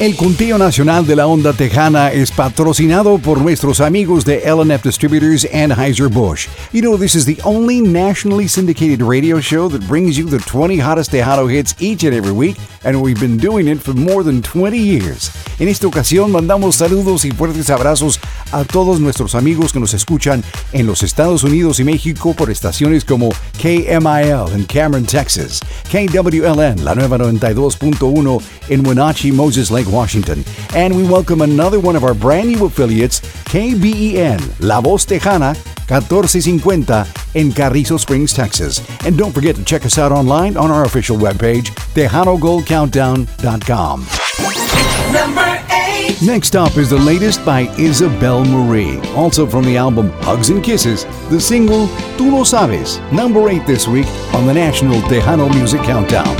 El conteo nacional de la onda tejana es patrocinado por nuestros amigos de L&F Distributors and Anheuser-Busch. You know, this is the only nationally syndicated radio show that brings you the 20 hottest Tejano hits each and every week, and we've been doing it for more than 20 years. En esta ocasión mandamos saludos y fuertes abrazos a todos nuestros amigos que nos escuchan en los Estados Unidos y México por estaciones como KMIL en Cameron, Texas, KWLN, la nueva 92.1 en Wenatchee, Moses Lake, Washington. And we welcome another one of our brand new affiliates, KBEN, La Voz Tejana, 1450 in Carrizo Springs, Texas. And don't forget to check us out online on our official webpage, TejanoGoldCountdown.com. Number 8. Next up is the latest by Isabel Marie, also from the album Hugs and Kisses, the single Tú No Sabes, number 8 this week on the National Tejano Music Countdown.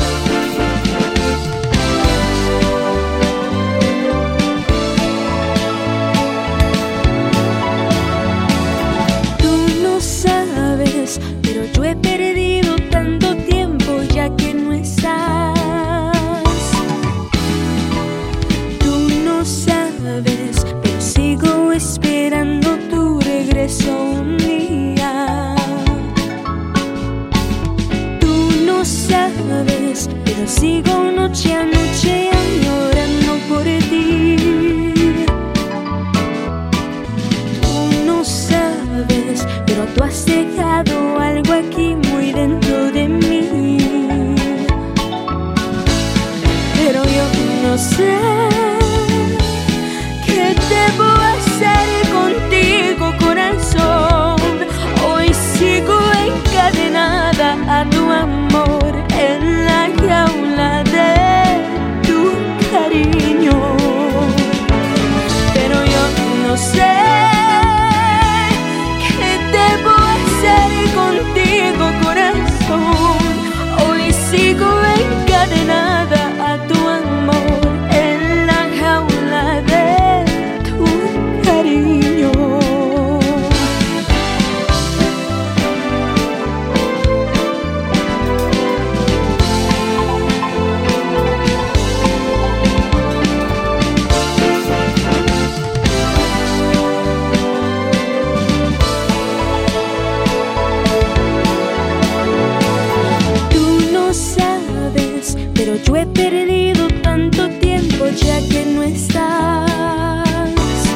Sigo noche a noche añorando por ti. Tú no sabes, pero tú has dejado algo aquí muy dentro de mí. Pero yo no sé qué debo hacer contigo, corazón. Hoy sigo encadenada a tu amor en la jaula de tu cariño, pero yo no sé qué debo hacer contigo, corazón. Hoy sigo encadenada a tu amor en la jaula de tu cariño. Yo he perdido tanto tiempo ya que no estás.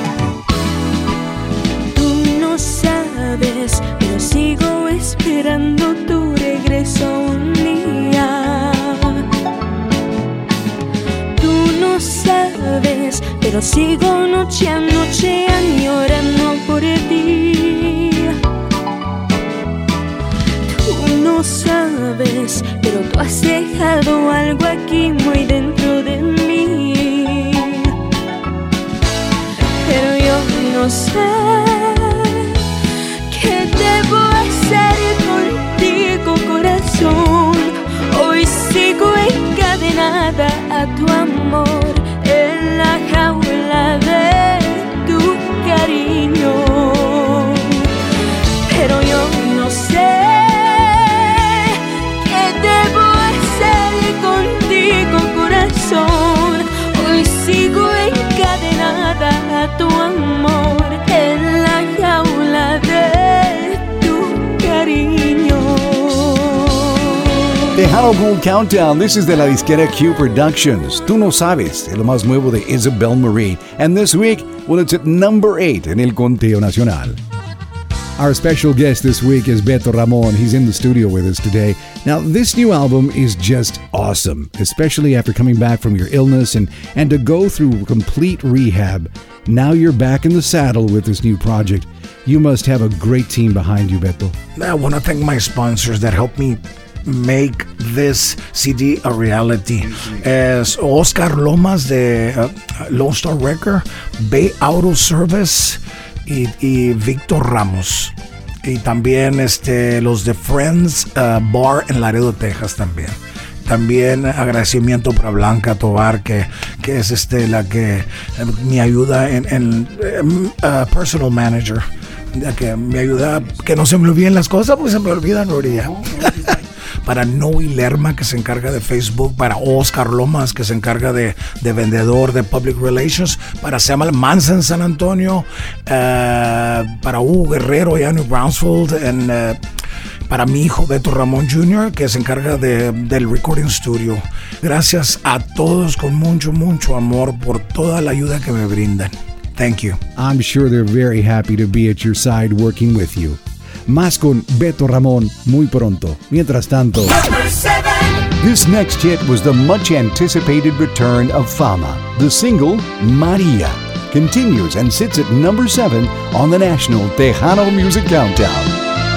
Tú no sabes, pero sigo esperando tu regreso un día. Tú no sabes, pero sigo noche a noche añorando por ti. Tú no sabes, pero tú has dejado algo aquí muy dentro de mí. Pero yo no sé qué debo hacer contigo, corazón. Hoy sigo encadenada a tu amor en la jaula de tu cariño. Pero yo no sé debo hacer contigo, corazón. Hoy sigo encadenada a tu amor en la jaula de tu cariño. Tejano Gold Countdown. This is de la disquera Q Productions. Tú no sabes, es lo más nuevo de Isabel Marie. And this week, well, it's at number 8 en el conteo nacional. Our special guest this week is Beto Ramon. He's in the studio with us today. Now, this new album is just awesome, especially after coming back from your illness and to go through complete rehab. Now you're back in the saddle with this new project. You must have a great team behind you, Beto. I want to thank my sponsors that helped me make this CD a reality. Es Oscar Lomas de Lone Star Record, Bay Auto Service y Víctor Ramos. Y también los de Friends Bar en Laredo, Texas también. También agradecimiento para Blanca Tovar, que es la que me ayuda en personal manager, que me ayuda que no se me olviden las cosas, porque se me olvidan ahorita. para Noe Lerma, que se encarga de Facebook, para Oscar Lomas, que se encarga de vendedor de Public Relations, para Samuel Manza en San Antonio, para Hugo Guerrero allá en New Braunfels, para mi hijo Beto Ramón Jr., que se encarga del recording studio. Gracias a todos con mucho, mucho amor por toda la ayuda que me brindan. Thank you. I'm sure they're very happy to be at your side working with you. Más con Beto Ramón muy pronto. Mientras tanto, this next hit was the much anticipated return of Fama. The single, Maria, continues and sits at number 7 on the National Tejano Music Countdown.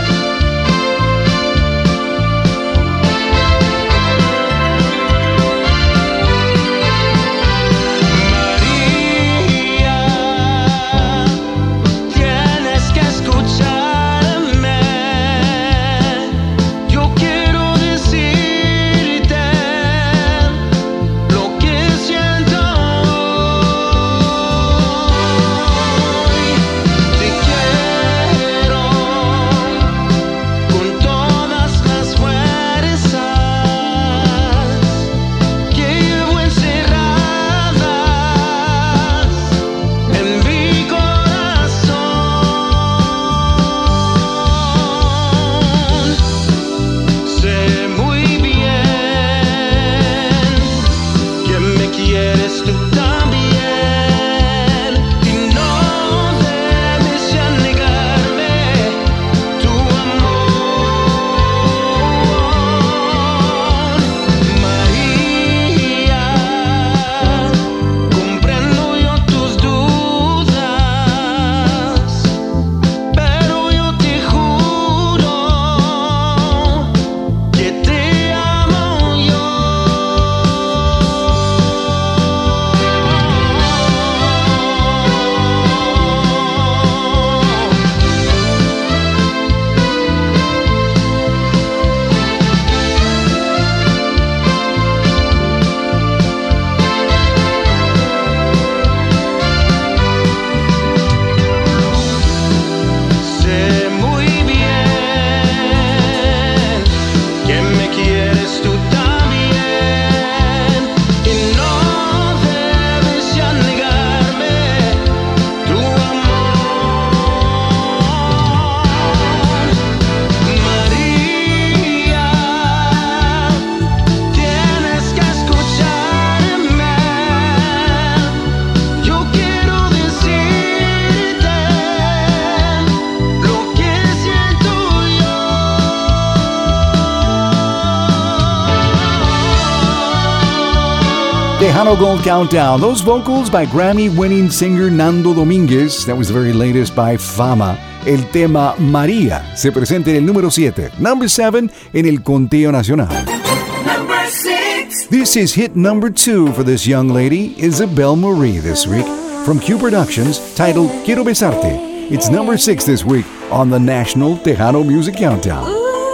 Tejano Gold Countdown. Those vocals by Grammy-winning singer Nando Domínguez. That was the very latest by Fama. El tema María se presenta en el número 7, number 7 en el conteo nacional. Number 6. This is hit number 2 for this young lady, Isabel Marie, this week, from Q Productions, titled Quiero Besarte. It's number 6 this week on the National Tejano Music Countdown.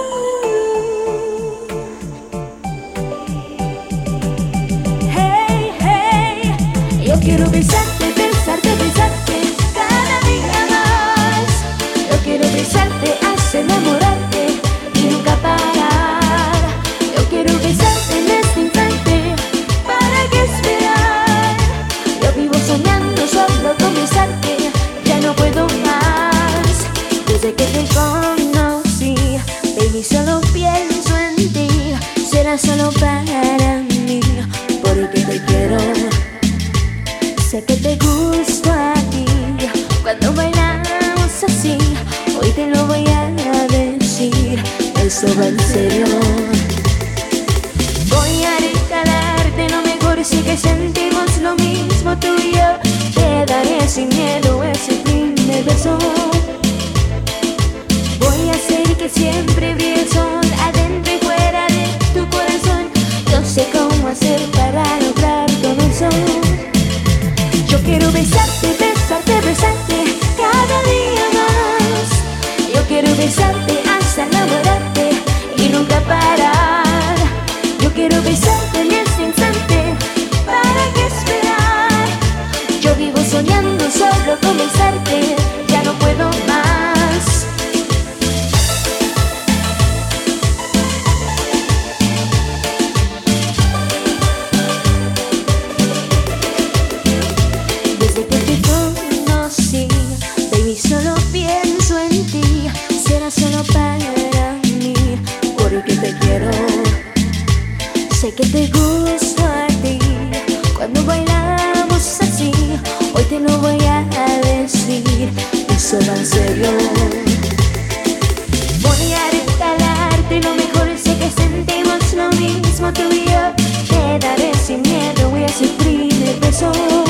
Quiero besarte, besarte, besarte cada día más. Yo quiero besarte hasta enamorarte y nunca parar. Yo quiero besarte en este instante, ¿para qué esperar? Yo vivo soñando solo con besarte, ya no puedo más. Desde que te conocí, baby, solo pienso en ti. Será solo para mí, porque te quiero. Sé que te gusto a ti cuando bailamos así. Hoy te lo voy a decir, eso va en serio. Voy a regalarte lo mejor, sí que sentimos lo mismo tú y yo. Te daré sin miedo ese primer beso. Voy a hacer que siempre brille el sol adentro y fuera de tu corazón. Yo sé cómo hacer para lograr todo eso. Yo quiero besarte, besarte, besarte cada día más. Yo quiero besarte hasta enamorarte y nunca parar. Yo quiero besarte en este instante, ¿para qué esperar? Yo vivo soñando solo con besarte, ya no puedo más. gusto a ti cuando bailamos así. Hoy te lo voy a decir, eso va en serio. Voy a regalarte lo mejor, sé que sentimos lo mismo tú y yo. Te daré sin miedo, voy a sufrir el beso.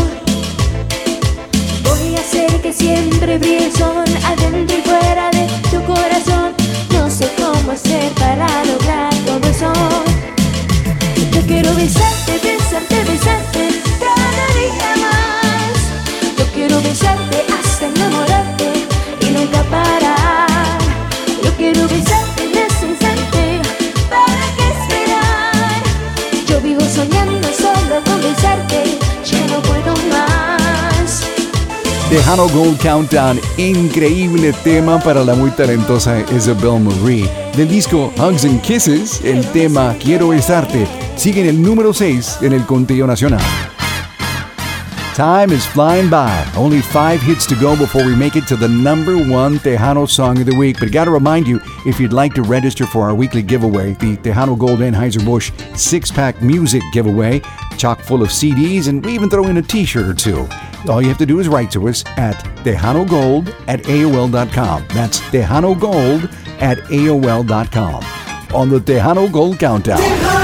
Voy a hacer que siempre brille el sol adentro y fuera de tu corazón. No sé cómo hacer para lograr todo eso. Yo quiero besarte, besarte, besarte cada día más. Yo quiero besarte hasta enamorarte y nunca parar. Yo quiero besarte en ese instante, ¿para qué esperar? Yo vivo soñando solo con besarte, ya no puedo más. Tejano Gold Countdown, increíble tema para la muy talentosa Isabel Marie. Del disco Hugs and Kisses, el tema Quiero Besarte sigue en el número 6 en el conteo nacional. Time is flying by. Only 5 hits to go before we make it to the number 1 Tejano Song of the Week. But gotta remind you, if you'd like to register for our weekly giveaway, the Tejano Gold Anheuser-Busch 6-pack music giveaway, chock full of CDs, and we even throw in a t-shirt or two. All you have to do is write to us at tejanogold@aol.com. That's tejanogold@aol.com. On the Tejano Gold Countdown.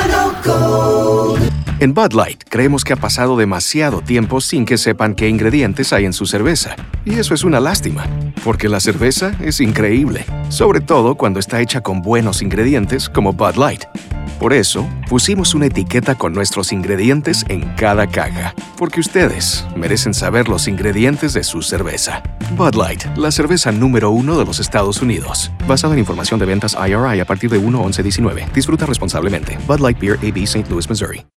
En Bud Light, creemos que ha pasado demasiado tiempo sin que sepan qué ingredientes hay en su cerveza. Y eso es una lástima, porque la cerveza es increíble, sobre todo cuando está hecha con buenos ingredientes como Bud Light. Por eso, pusimos una etiqueta con nuestros ingredientes en cada caja, porque ustedes merecen saber los ingredientes de su cerveza. Bud Light, la cerveza número 1 de los Estados Unidos. Basada en información de ventas IRI a partir de 1/11/19. Disfruta responsablemente. Bud Light Beer AB, St. Louis, Missouri.